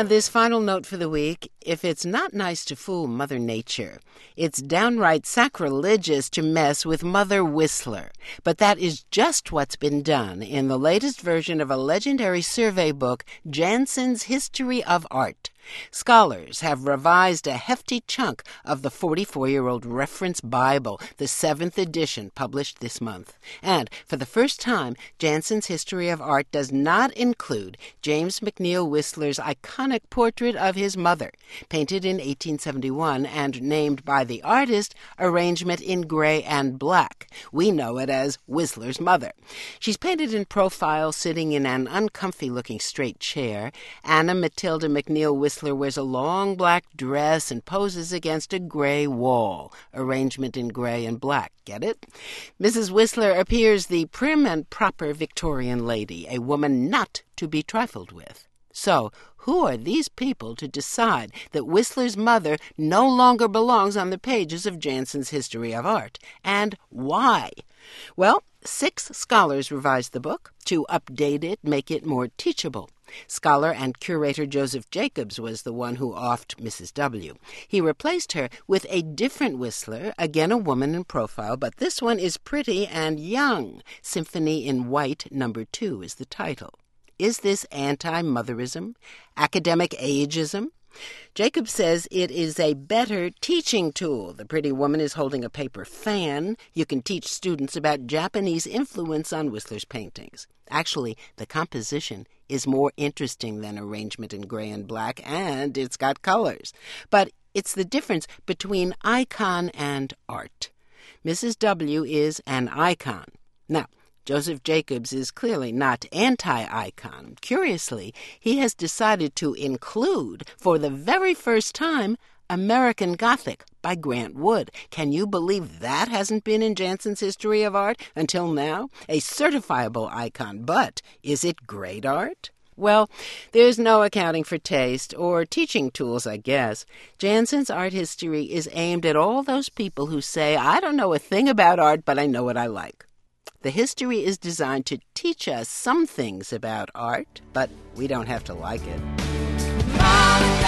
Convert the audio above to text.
And this final note for the week, if it's not nice to fool Mother Nature, it's downright sacrilegious to mess with Mother Whistler. But that is just what's been done in the latest version of a legendary survey book, Janssen's History of Art. Scholars have revised a hefty chunk of the 44-year-old reference Bible, the 7th edition, published this month. And for the first time, Janssen's History of Art does not include James McNeill Whistler's iconic portrait of his mother, painted in 1871 and named by the artist Arrangement in Gray and Black. We know it as Whistler's mother. She's painted in profile, sitting in an uncomfy-looking straight chair. Anna Matilda McNeill Whistler wears a long black dress and poses against a gray wall. Arrangement in gray and black. Get it? Mrs. Whistler appears the prim and proper Victorian lady, a woman not to be trifled with. So, who are these people to decide that Whistler's mother no longer belongs on the pages of Janssen's History of Art? And why? Well, 6 scholars revised the book to update it, make it more teachable. Scholar and curator Joseph Jacobs was the one who offed Mrs. W. He replaced her with a different Whistler, again a woman in profile, but this one is pretty and young. Symphony in White, No. 2 is the title. Is this anti-motherism? Academic ageism? Jacob says it is a better teaching tool. The pretty woman is holding a paper fan. You can teach students about Japanese influence on Whistler's paintings. Actually, the composition is more interesting than Arrangement in Gray and Black, and it's got colors. But it's the difference between icon and art. Mrs. W. is an icon. Now, Joseph Jacobs is clearly not anti-icon. Curiously, he has decided to include, for the very first time, American Gothic by Grant Wood. Can you believe that hasn't been in Janssen's History of Art until now? A certifiable icon, but is it great art? Well, there's no accounting for taste, or teaching tools, I guess. Janssen's art history is aimed at all those people who say, I don't know a thing about art, but I know what I like. The history is designed to teach us some things about art, but we don't have to like it.